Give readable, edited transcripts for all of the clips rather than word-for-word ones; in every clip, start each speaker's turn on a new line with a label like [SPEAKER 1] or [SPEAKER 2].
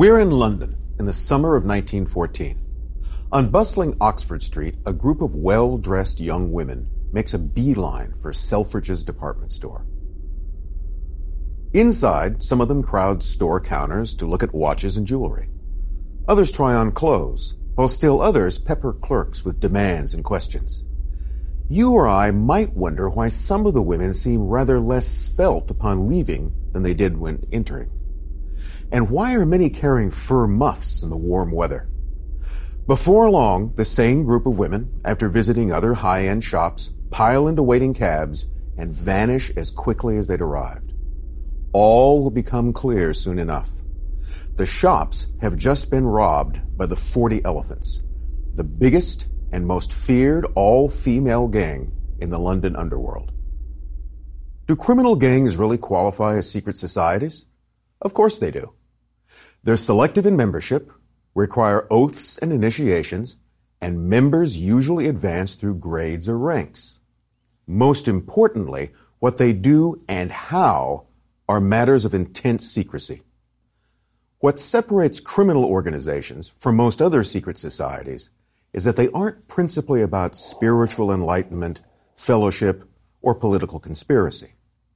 [SPEAKER 1] We're in London in the summer of 1914. On bustling Oxford Street, a group of well-dressed young women makes a beeline for Selfridge's department store. Inside, some of them crowd store counters to look at watches and jewelry. Others try on clothes, while still others pepper clerks with demands and questions. You or I might wonder why some of the women seem rather less svelte upon leaving than they did when entering. And why are many carrying fur muffs in the warm weather? Before long, the same group of women, after visiting other high-end shops, pile into waiting cabs and vanish as quickly as they'd arrived. All will become clear soon enough. The shops have just been robbed by the 40 Elephants, the biggest and most feared all-female gang in the London underworld. Do criminal gangs really qualify as secret societies? Of course they do. They're selective in membership, require oaths and initiations, and members usually advance through grades or ranks. Most importantly, what they do and how are matters of intense secrecy. What separates criminal organizations from most other secret societies is that they aren't principally about spiritual enlightenment, fellowship, or political conspiracy.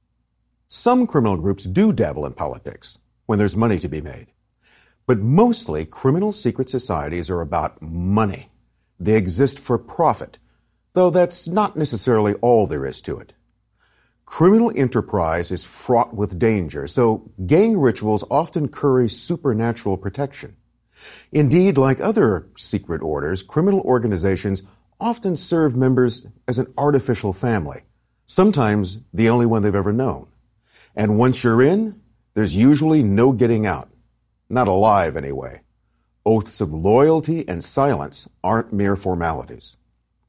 [SPEAKER 1] Some criminal groups do dabble in politics when there's money to be made. But mostly, criminal secret societies are about money. They exist for profit, though that's not necessarily all there is to it. Criminal enterprise is fraught with danger, so gang rituals often curry supernatural protection. Indeed, like other secret orders, criminal organizations often serve members as an artificial family, sometimes the only one they've ever known. And once you're in, there's usually no getting out. Not alive, anyway. Oaths of loyalty and silence aren't mere formalities.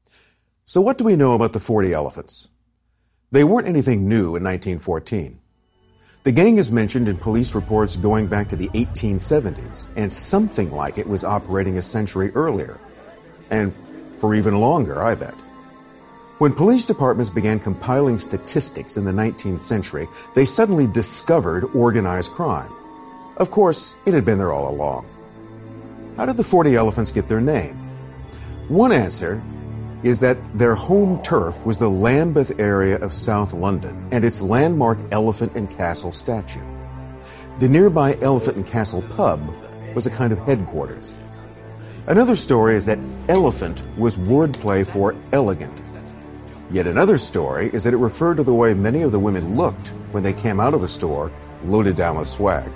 [SPEAKER 1] So what do we know about the 40 Elephants? They weren't anything new in 1914. The gang is mentioned in police reports going back to the 1870s, and something like it was operating a century earlier. And for even longer, I bet. When police departments began compiling statistics in the 19th century, they suddenly discovered organized crime. Of course, it had been there all along. How did the 40 Elephants get their name? One answer is that their home turf was the Lambeth area of South London and its landmark Elephant and Castle statue. The nearby Elephant and Castle pub was a kind of headquarters. Another story is that elephant was wordplay for elegant. Yet another story is that it referred to the way many of the women looked when they came out of a store loaded down with swag.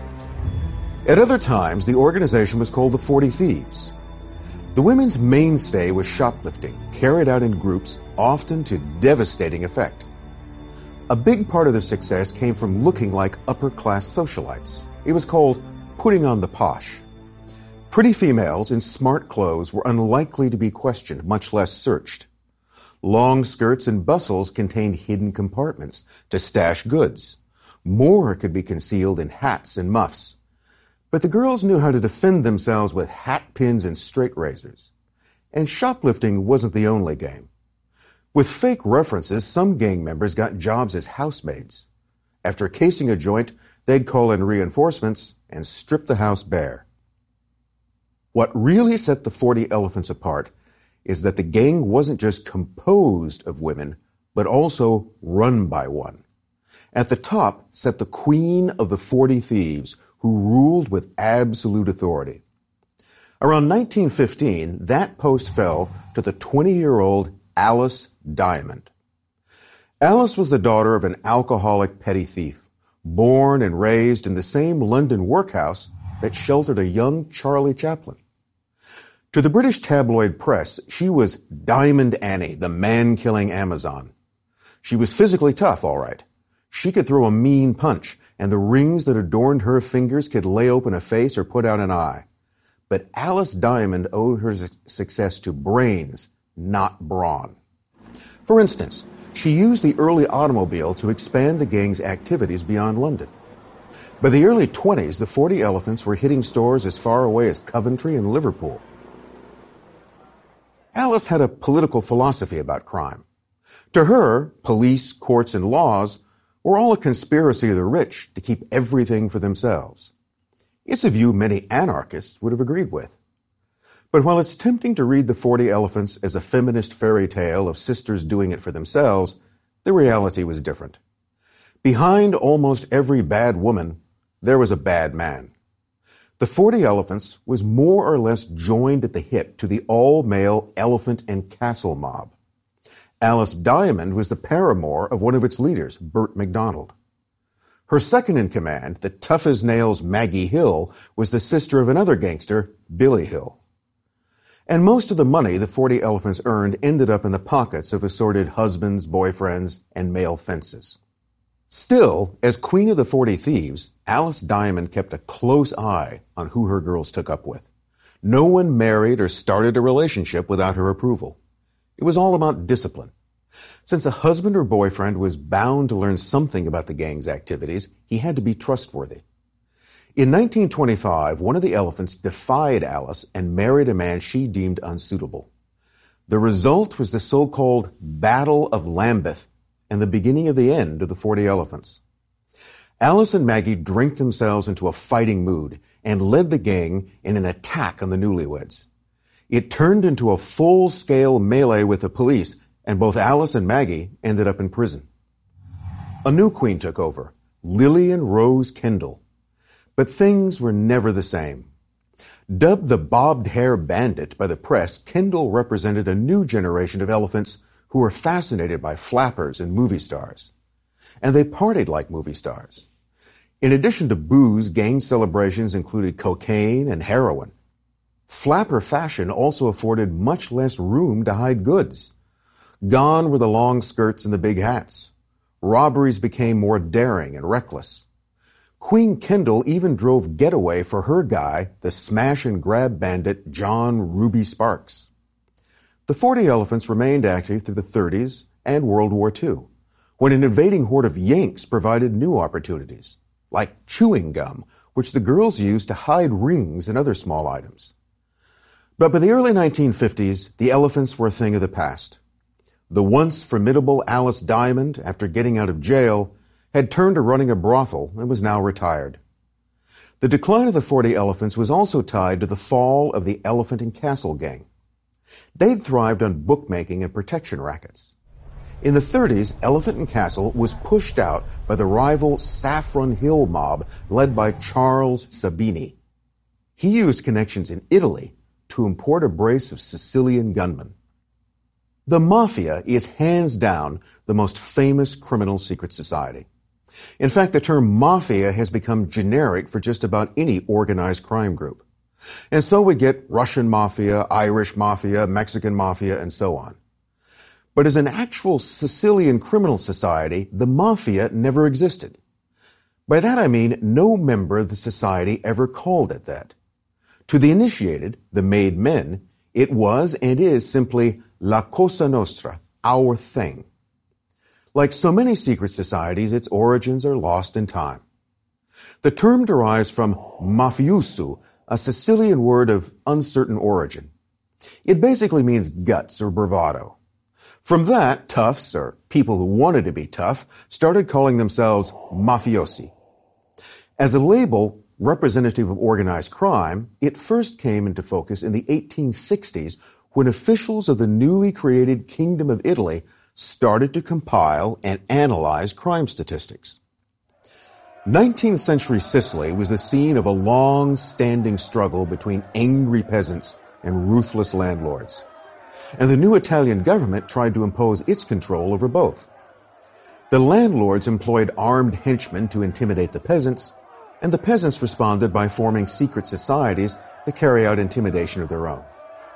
[SPEAKER 1] At other times, the organization was called the 40 Thieves. The women's mainstay was shoplifting, carried out in groups, often to devastating effect. A big part of the success came from looking like upper-class socialites. It was called putting on the posh. Pretty females in smart clothes were unlikely to be questioned, much less searched. Long skirts and bustles contained hidden compartments to stash goods. More could be concealed in hats and muffs. But the girls knew how to defend themselves with hat pins and straight razors. And shoplifting wasn't the only game. With fake references, some gang members got jobs as housemaids. After casing a joint, they'd call in reinforcements and strip the house bare. What really set the 40 Elephants apart is that the gang wasn't just composed of women, but also run by one. At the top sat the queen of the 40 Thieves, who ruled with absolute authority. Around 1915, that post fell to the 20-year-old Alice Diamond. Alice was the daughter of an alcoholic petty thief, born and raised in the same London workhouse that sheltered a young Charlie Chaplin. To the British tabloid press, she was Diamond Annie, the man-killing Amazon. She was physically tough, all right. She could throw a mean punch, and the rings that adorned her fingers could lay open a face or put out an eye. But Alice Diamond owed her success to brains, not brawn. For instance, she used the early automobile to expand the gang's activities beyond London. By the early 20s, the 40 Elephants were hitting stores as far away as Coventry and Liverpool. Alice had a political philosophy about crime. To her, police, courts, and laws were all a conspiracy of the rich to keep everything for themselves. It's a view many anarchists would have agreed with. But while it's tempting to read the 40 Elephants as a feminist fairy tale of sisters doing it for themselves, the reality was different. Behind almost every bad woman, there was a bad man. The 40 Elephants was more or less joined at the hip to the all-male Elephant and Castle mob. Alice Diamond was the paramour of one of its leaders, Burt MacDonald. Her second-in-command, the tough-as-nails Maggie Hill, was the sister of another gangster, Billy Hill. And most of the money the 40 Elephants earned ended up in the pockets of assorted husbands, boyfriends, and male fences. Still, as Queen of the 40 Thieves, Alice Diamond kept a close eye on who her girls took up with. No one married or started a relationship without her approval. It was all about discipline. Since a husband or boyfriend was bound to learn something about the gang's activities, he had to be trustworthy. In 1925, one of the Elephants defied Alice and married a man she deemed unsuitable. The result was the so-called Battle of Lambeth and the beginning of the end of the 40 Elephants. Alice and Maggie drank themselves into a fighting mood and led the gang in an attack on the newlyweds. It turned into a full-scale melee with the police, and both Alice and Maggie ended up in prison. A new queen took over, Lillian Rose Kendall. But things were never the same. Dubbed the bobbed hair bandit by the press, Kendall represented a new generation of elephants who were fascinated by flappers and movie stars. And they partied like movie stars. In addition to booze, gang celebrations included cocaine and heroin. Flapper fashion also afforded much less room to hide goods. Gone were the long skirts and the big hats. Robberies became more daring and reckless. Queen Kendall even drove getaway for her guy, the smash-and-grab bandit John Ruby Sparks. The 40 Elephants remained active through the 30s and World War II, when an invading horde of Yanks provided new opportunities, like chewing gum, which the girls used to hide rings and other small items. But by the early 1950s, the Elephants were a thing of the past. The once formidable Alice Diamond, after getting out of jail, had turned to running a brothel and was now retired. The decline of the 40 Elephants was also tied to the fall of the Elephant and Castle gang. They'd thrived on bookmaking and protection rackets. In the 30s, Elephant and Castle was pushed out by the rival Saffron Hill mob led by Charles Sabini. He used connections in Italy to import a brace of Sicilian gunmen. The Mafia is hands down the most famous criminal secret society. In fact, the term Mafia has become generic for just about any organized crime group. And so we get Russian Mafia, Irish Mafia, Mexican Mafia, and so on. But as an actual Sicilian criminal society, the Mafia never existed. By that I mean no member of the society ever called it that. To the initiated, the made men, it was and is simply La Cosa Nostra, our thing. Like so many secret societies, its origins are lost in time. The term derives from mafioso, a Sicilian word of uncertain origin. It basically means guts or bravado. From that, toughs, or people who wanted to be tough, started calling themselves mafiosi. As a label representative of organized crime, it first came into focus in the 1860s when officials of the newly created Kingdom of Italy started to compile and analyze crime statistics. 19th century Sicily was the scene of a long-standing struggle between angry peasants and ruthless landlords. And the new Italian government tried to impose its control over both. The landlords employed armed henchmen to intimidate the peasants, and the peasants responded by forming secret societies to carry out intimidation of their own.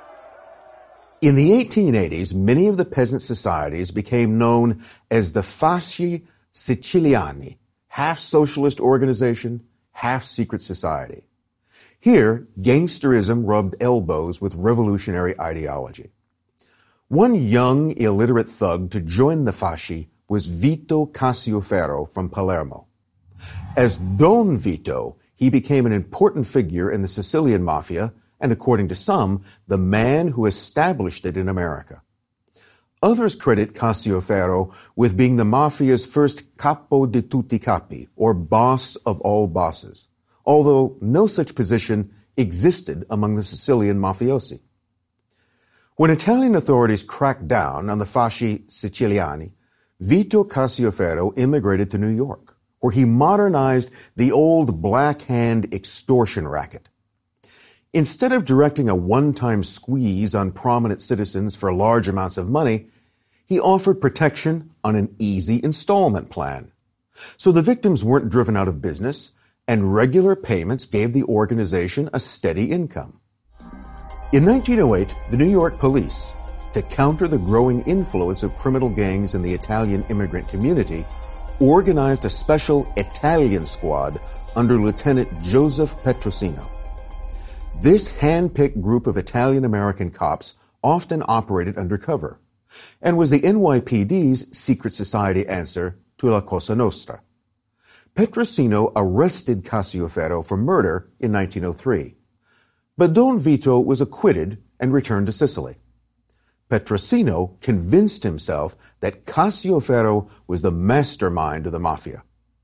[SPEAKER 1] In the 1880s, many of the peasant societies became known as the Fasci Siciliani, half socialist organization, half secret society. Here, gangsterism rubbed elbows with revolutionary ideology. One young, illiterate thug to join the Fasci was Vito Cassioferro from Palermo. As Don Vito, he became an important figure in the Sicilian Mafia and, according to some, the man who established it in America. Others credit Cassioferro with being the Mafia's first capo di tutti capi, or boss of all bosses, although no such position existed among the Sicilian mafiosi. When Italian authorities cracked down on the Fasci Siciliani, Vito Cassioferro immigrated to New York, where he modernized the old Black Hand extortion racket. Instead of directing a one-time squeeze on prominent citizens for large amounts of money, he offered protection on an easy installment plan. So the victims weren't driven out of business, and regular payments gave the organization a steady income. In 1908, the New York police, to counter the growing influence of criminal gangs in the Italian immigrant community, organized a special Italian squad under Lieutenant Joseph Petrosino. This hand-picked group of Italian-American cops often operated undercover and was the NYPD's secret society answer to La Cosa Nostra. Petrosino arrested Cassioferro for murder in 1903, but Don Vito was acquitted and returned to Sicily. Petrosino convinced himself that Cassioferro was the mastermind of the mafia.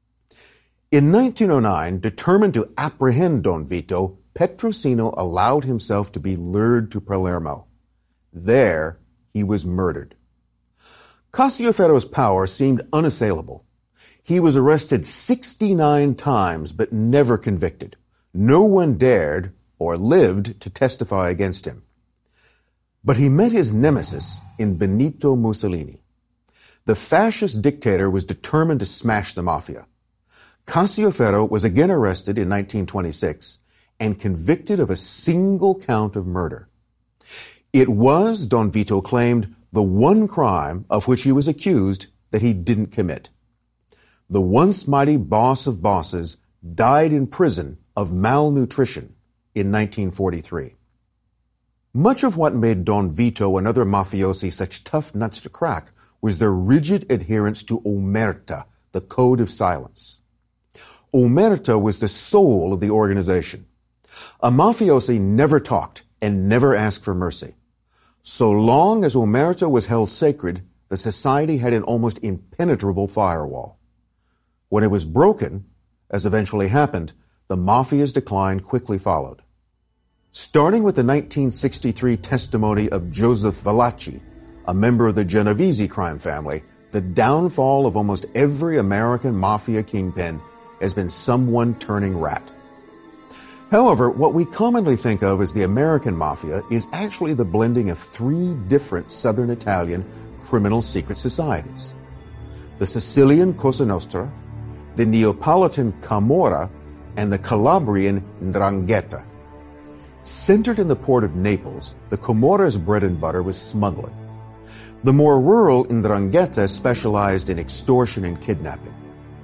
[SPEAKER 1] In 1909, determined to apprehend Don Vito, Petrosino allowed himself to be lured to Palermo. There, he was murdered. Cassioferro's power seemed unassailable. He was arrested 69 times but never convicted. No one dared or lived to testify against him. But he met his nemesis in Benito Mussolini. The fascist dictator was determined to smash the mafia. Cassioferro was again arrested in 1926 and convicted of a single count of murder. It was, Don Vito claimed, the one crime of which he was accused that he didn't commit. The once mighty boss of bosses died in prison of malnutrition in 1943. Much of what made Don Vito and other mafiosi such tough nuts to crack was their rigid adherence to omerta, the code of silence. Omerta was the soul of the organization. A mafiosi never talked and never asked for mercy. So long as omerta was held sacred, the society had an almost impenetrable firewall. When it was broken, as eventually happened, the mafia's decline quickly followed. Starting with the 1963 testimony of Joseph Valachi, a member of the Genovese crime family, the downfall of almost every American mafia kingpin has been someone turning rat. However, what we commonly think of as the American mafia is actually the blending of three different southern Italian criminal secret societies: the Sicilian Cosa Nostra, the Neapolitan Camorra, and the Calabrian 'Ndrangheta. Centered in the port of Naples, the Camorra's bread and butter was smuggling. The more rural 'Ndrangheta specialized in extortion and kidnapping.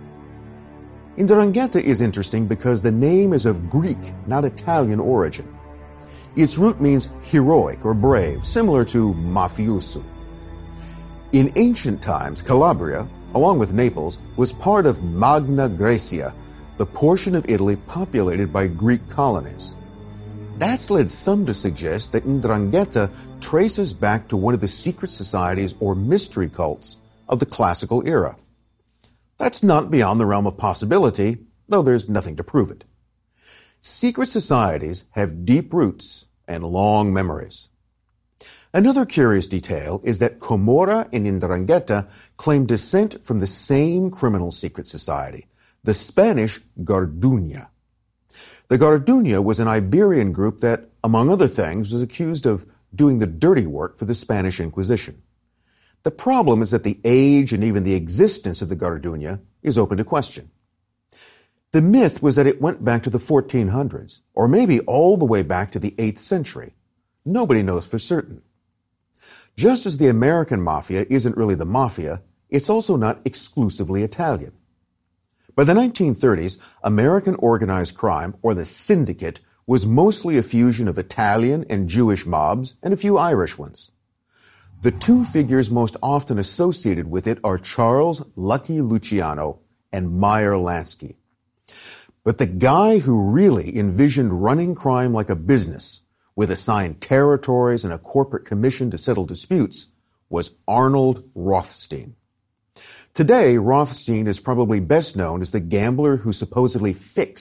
[SPEAKER 1] 'Ndrangheta is interesting because the name is of Greek, not Italian origin. Its root means heroic or brave, similar to mafioso. In ancient times, Calabria, along with Naples, was part of Magna Graecia, the portion of Italy populated by Greek colonies. That's led some to suggest that 'Ndrangheta traces back to one of the secret societies or mystery cults of the classical era. That's not beyond the realm of possibility, though there's nothing to prove it. Secret societies have deep roots and long memories. Another curious detail is that Camorra and 'Ndrangheta claim descent from the same criminal secret society, the Spanish Garduña. The Garduña was an Iberian group that, among other things, was accused of doing the dirty work for the Spanish Inquisition. The problem is that the age and even the existence of the Garduña is open to question. The myth was that it went back to the 1400s, or maybe all the way back to the 8th century. Nobody knows for certain. Just as the American mafia isn't really the mafia, it's also not exclusively Italian. By the 1930s, American organized crime, or the syndicate, was mostly a fusion of Italian and Jewish mobs and a few Irish ones. The two figures most often associated with it are Charles Lucky Luciano and Meyer Lansky. But the guy who really envisioned running crime like a business, with assigned territories and a corporate commission to settle disputes, was Arnold Rothstein. Today, Rothstein is probably best known as the gambler who supposedly fixed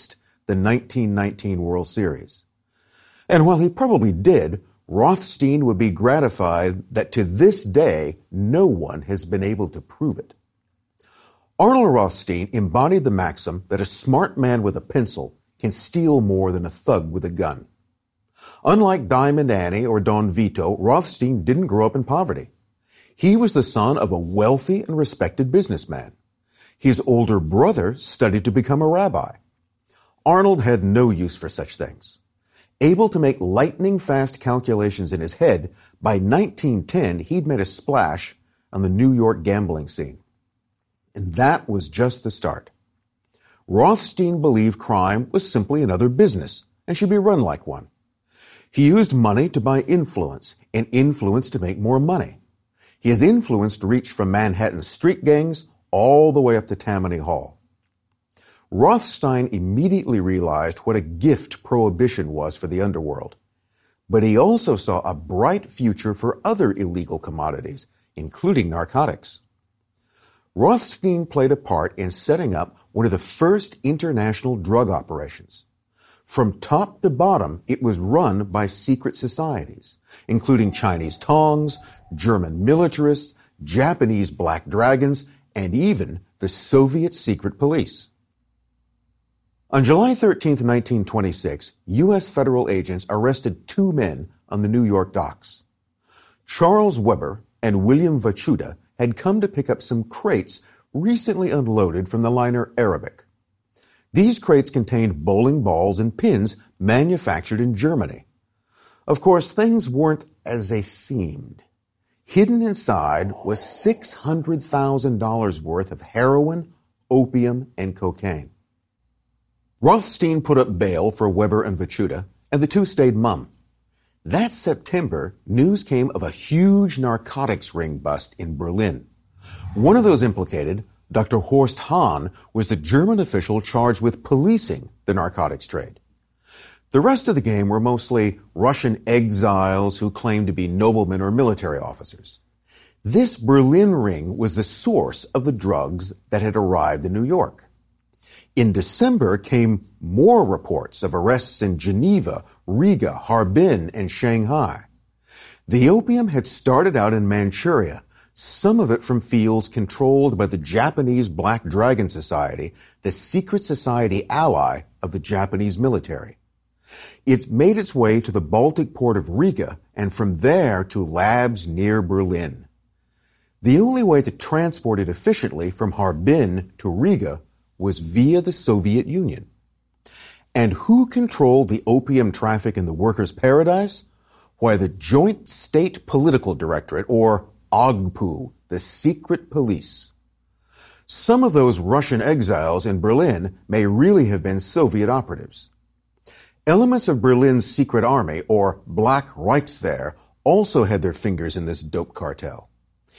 [SPEAKER 1] the 1919 World Series. And while he probably did, Rothstein would be gratified that to this day, no one has been able to prove it. Arnold Rothstein embodied the maxim that a smart man with a pencil can steal more than a thug with a gun. Unlike Diamond Annie or Don Vito, Rothstein didn't grow up in poverty. He was the son of a wealthy and respected businessman. His older brother studied to become a rabbi. Arnold had no use for such things. Able to make lightning-fast calculations in his head, by 1910 he'd made a splash on the New York gambling scene. And that was just the start. Rothstein believed crime was simply another business and should be run like one. He used money to buy influence and influence to make more money. His influence reached from Manhattan street gangs all the way up to Tammany Hall. Rothstein immediately realized what a gift prohibition was for the underworld. But he also saw a bright future for other illegal commodities, including narcotics. Rothstein played a part in setting up one of the first international drug operations. From top to bottom, it was run by secret societies, including Chinese Tongs, German militarists, Japanese Black Dragons, and even the Soviet secret police. On July 13, 1926, U.S. federal agents arrested two men on the New York docks. Charles Weber and William Vachuda had come to pick up some crates recently unloaded from the liner Arabic. These crates contained bowling balls and pins manufactured in Germany. Of course, things weren't as they seemed. Hidden inside was $600,000 worth of heroin, opium, and cocaine. Rothstein put up bail for Weber and Vachuda, and the two stayed mum. That September, news came of a huge narcotics ring bust in Berlin. One of those implicated, Dr. Horst Hahn, was the German official charged with policing the narcotics trade. The rest of the game were mostly Russian exiles who claimed to be noblemen or military officers. This Berlin ring was the source of the drugs that had arrived in New York. In December came more reports of arrests in Geneva, Riga, Harbin, and Shanghai. The opium had started out in Manchuria, some of it from fields controlled by the Japanese Black Dragon Society, the secret society ally of the Japanese military. It's made its way to the Baltic port of Riga and from there to labs near Berlin. The only way to transport it efficiently from Harbin to Riga was via the Soviet Union. And who controlled the opium traffic in the workers' paradise? Why, the Joint State Political Directorate, or OGPU, the secret police. Some of those Russian exiles in Berlin may really have been Soviet operatives. Elements of Berlin's secret army, or Black Reichswehr, also had their fingers in this dope cartel.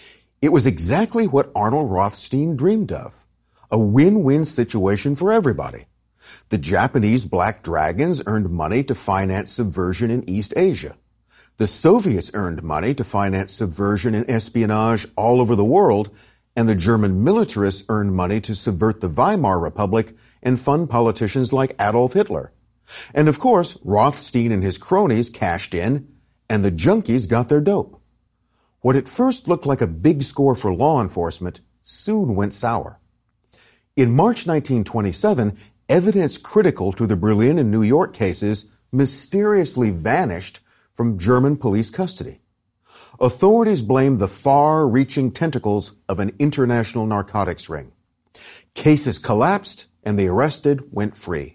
[SPEAKER 1] It was exactly what Arnold Rothstein dreamed of. A win-win situation for everybody. The Japanese Black Dragons earned money to finance subversion in East Asia. The Soviets earned money to finance subversion and espionage all over the world, and the German militarists earned money to subvert the Weimar Republic and fund politicians like Adolf Hitler. And of course, Rothstein and his cronies cashed in, and the junkies got their dope. What at first looked like a big score for law enforcement soon went sour. In March 1927, evidence critical to the Berlin and New York cases mysteriously vanished from German police custody. Authorities blamed the far-reaching tentacles of an international narcotics ring. Cases collapsed, and the arrested went free.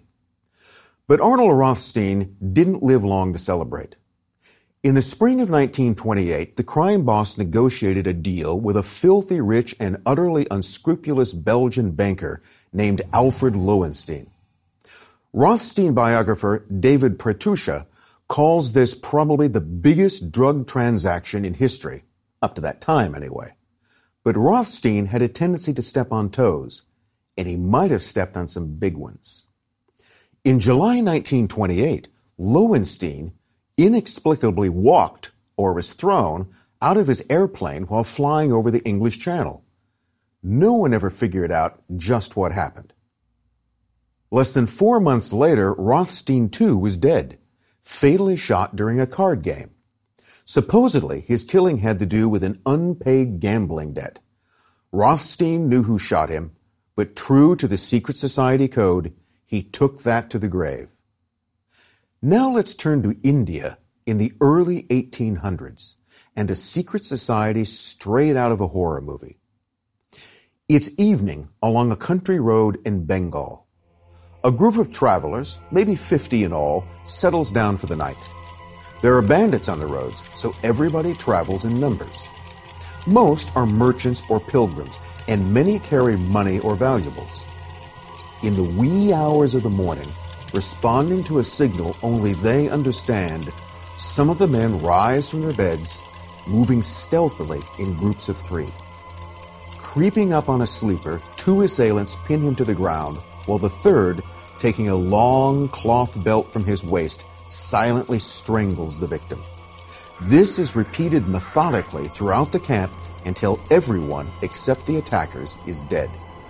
[SPEAKER 1] But Arnold Rothstein didn't live long to celebrate. In the spring of 1928, the crime boss negotiated a deal with a filthy rich and utterly unscrupulous Belgian banker named Alfred Lowenstein. Rothstein biographer David Pratusha calls this probably the biggest drug transaction in history, up to that time anyway. But Rothstein had a tendency to step on toes, and he might have stepped on some big ones. In July 1928, Lowenstein inexplicably walked, or was thrown, out of his airplane while flying over the English Channel. No one ever figured out just what happened. Less than 4 months later, Rothstein too was dead, fatally shot during a card game. Supposedly, his killing had to do with an unpaid gambling debt. Rothstein knew who shot him, but true to the secret society code, he took that to the grave. Now let's turn to India in the early 1800s and a secret society straight out of a horror movie. It's evening along a country road in Bengal. A group of travelers, maybe 50 in all, settles down for the night. There are bandits on the roads, so everybody travels in numbers. Most are merchants or pilgrims, and many carry money or valuables. In the wee hours of the morning, responding to a signal only they understand, some of the men rise from their beds, moving stealthily in groups of 3. Creeping up on a sleeper, 2 assailants pin him to the ground, while the third, taking a long cloth belt from his waist, silently strangles the victim. This is repeated methodically throughout the camp until everyone except the attackers is dead.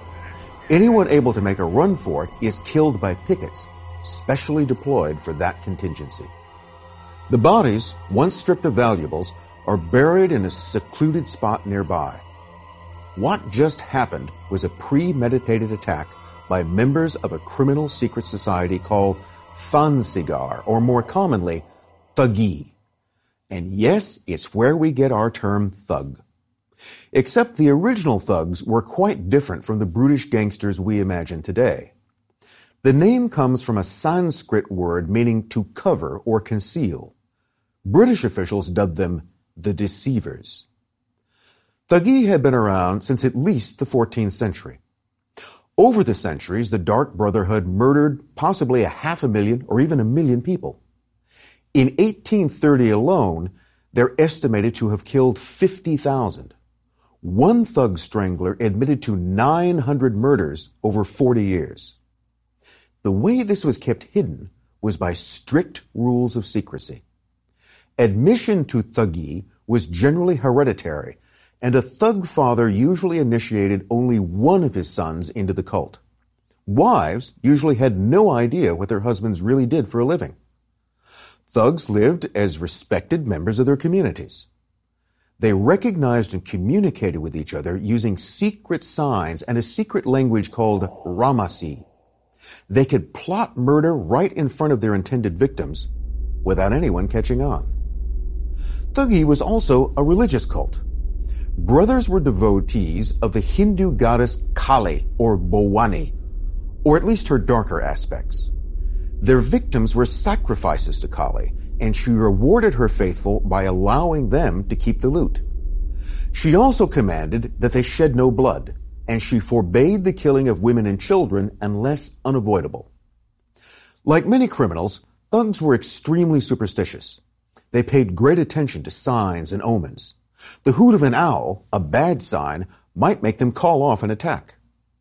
[SPEAKER 1] Anyone able to make a run for it is killed by pickets, specially deployed for that contingency. The bodies, once stripped of valuables, are buried in a secluded spot nearby. What just happened was a premeditated attack by members of a criminal secret society called Fansigar, or more commonly, Thuggee. And yes, it's where we get our term thug. Except the original thugs were quite different from the brutish gangsters we imagine today. The name comes from a Sanskrit word meaning to cover or conceal. British officials dubbed them the Deceivers. Thuggee had been around since at least the 14th century. Over the centuries, the Dark Brotherhood murdered possibly 500,000 or even 1 million people. In 1830 alone, they're estimated to have killed 50,000. One thug strangler admitted to 900 murders over 40 years. The way this was kept hidden was by strict rules of secrecy. Admission to Thuggee was generally hereditary, and a thug father usually initiated only one of his sons into the cult. Wives usually had no idea what their husbands really did for a living. Thugs lived as respected members of their communities. They recognized and communicated with each other using secret signs and a secret language called Ramasi. They could plot murder right in front of their intended victims without anyone catching on. Thuggee was also a religious cult. Brothers were devotees of the Hindu goddess Kali, or Bhavani, or at least her darker aspects. Their victims were sacrifices to Kali, and she rewarded her faithful by allowing them to keep the loot. She also commanded that they shed no blood, and she forbade the killing of women and children unless unavoidable. Like many criminals, thugs were extremely superstitious. They paid great attention to signs and omens. The hoot of an owl, a bad sign, might make them call off an attack.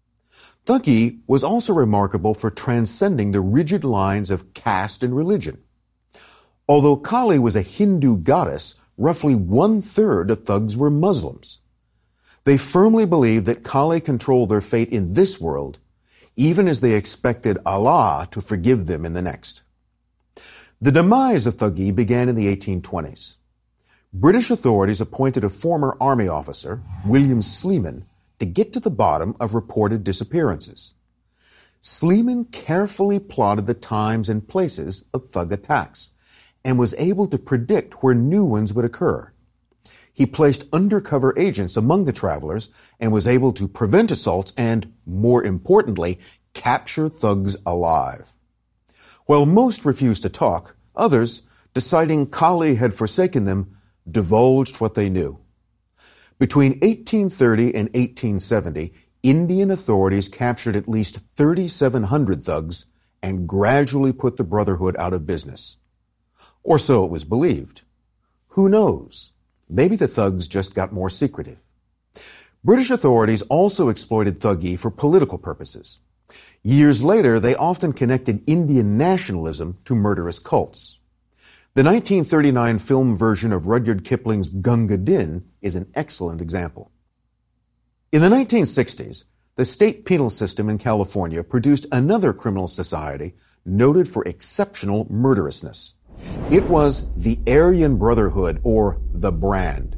[SPEAKER 1] Thuggee was also remarkable for transcending the rigid lines of caste and religion. Although Kali was a Hindu goddess, roughly 1/3 of thugs were Muslims. They firmly believed that Kali controlled their fate in this world, even as they expected Allah to forgive them in the next. The demise of Thuggee began in the 1820s. British authorities appointed a former army officer, William Sleeman, to get to the bottom of reported disappearances. Sleeman carefully plotted the times and places of thug attacks and was able to predict where new ones would occur. He placed undercover agents among the travelers and was able to prevent assaults and, more importantly, capture thugs alive. While most refused to talk, others, deciding Kali had forsaken them, divulged what they knew. Between 1830 and 1870, Indian authorities captured at least 3,700 thugs and gradually put the Brotherhood out of business. Or so it was believed. Who knows? Maybe the thugs just got more secretive. British authorities also exploited Thuggee for political purposes. Years later, they often connected Indian nationalism to murderous cults. The 1939 film version of Rudyard Kipling's Gunga Din is an excellent example. In the 1960s, the state penal system in California produced another criminal society noted for exceptional murderousness. It was the Aryan Brotherhood, or the Brand.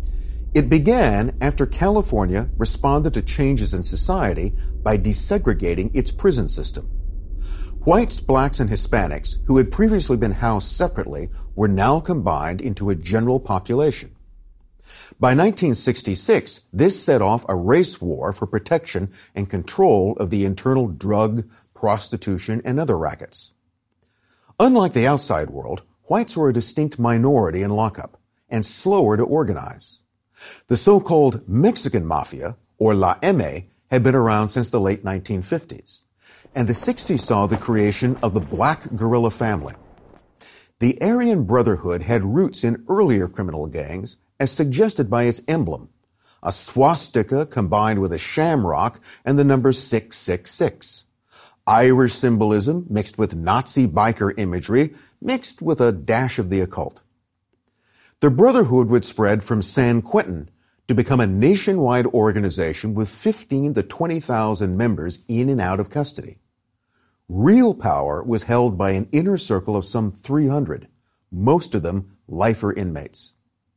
[SPEAKER 1] It began after California responded to changes in society by desegregating its prison system. Whites, blacks, and Hispanics, who had previously been housed separately, were now combined into a general population. By 1966, this set off a race war for protection and control of the internal drug, prostitution, and other rackets. Unlike the outside world, whites were a distinct minority in lockup and slower to organize. The so-called Mexican Mafia, or La M, had been around since the late 1950s, and the 60s saw the creation of the Black Guerrilla family. The Aryan Brotherhood had roots in earlier criminal gangs, as suggested by its emblem, a swastika combined with a shamrock and the number 666. Irish symbolism mixed with Nazi biker imagery, mixed with a dash of the occult. The Brotherhood would spread from San Quentin to become a nationwide organization with 15 to 20,000 members in and out of custody. Real power was held by an inner circle of some 300, most of them lifer inmates.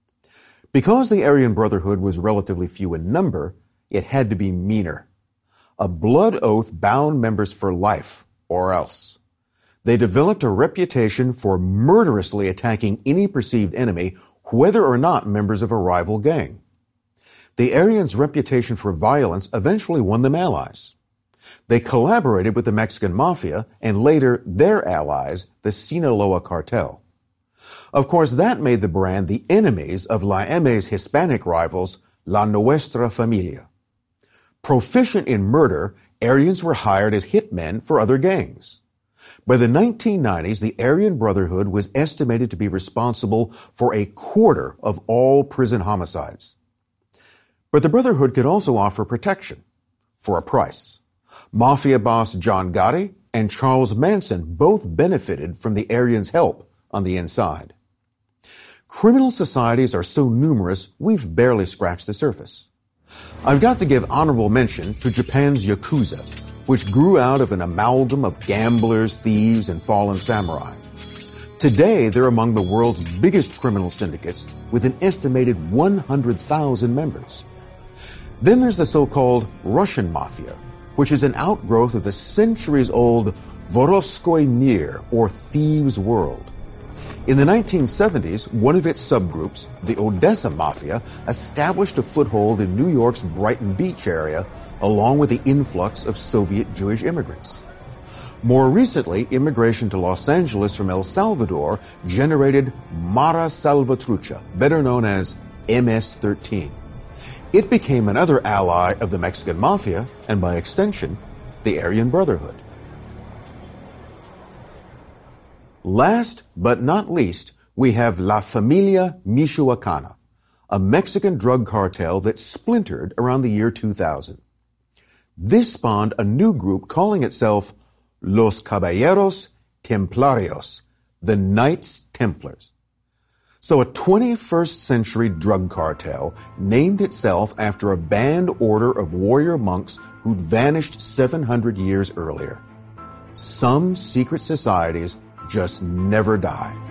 [SPEAKER 1] Because the Aryan Brotherhood was relatively few in number, it had to be meaner. A blood oath bound members for life, or else. They developed a reputation for murderously attacking any perceived enemy, whether or not members of a rival gang. The Aryans' reputation for violence eventually won them allies. They collaborated with the Mexican Mafia and later their allies, the Sinaloa Cartel. Of course, that made the Brand the enemies of La M's Hispanic rivals, La Nuestra Familia. Proficient in murder, Aryans were hired as hitmen for other gangs. By the 1990s, the Aryan Brotherhood was estimated to be responsible for a quarter of all prison homicides. But the Brotherhood could also offer protection, for a price. Mafia boss John Gotti and Charles Manson both benefited from the Aryans' help on the inside. Criminal societies are so numerous, we've barely scratched the surface. I've got to give honorable mention to Japan's Yakuza, which grew out of an amalgam of gamblers, thieves, and fallen samurai. Today, they're among the world's biggest criminal syndicates, with an estimated 100,000 members. Then there's the so-called Russian Mafia, which is an outgrowth of the centuries-old Vorovskoy Mir, or Thieves' World. In the 1970s, one of its subgroups, the Odessa Mafia, established a foothold in New York's Brighton Beach area, along with the influx of Soviet Jewish immigrants. More recently, immigration to Los Angeles from El Salvador generated Mara Salvatrucha, better known as MS-13. It became another ally of the Mexican Mafia, and by extension, the Aryan Brotherhood. Last but not least, we have La Familia Michoacana, a Mexican drug cartel that splintered around the year 2000. This spawned a new group calling itself Los Caballeros Templarios, the Knights Templars. So a 21st century drug cartel named itself after a banned order of warrior monks who'd vanished 700 years earlier. Some secret societies just never die.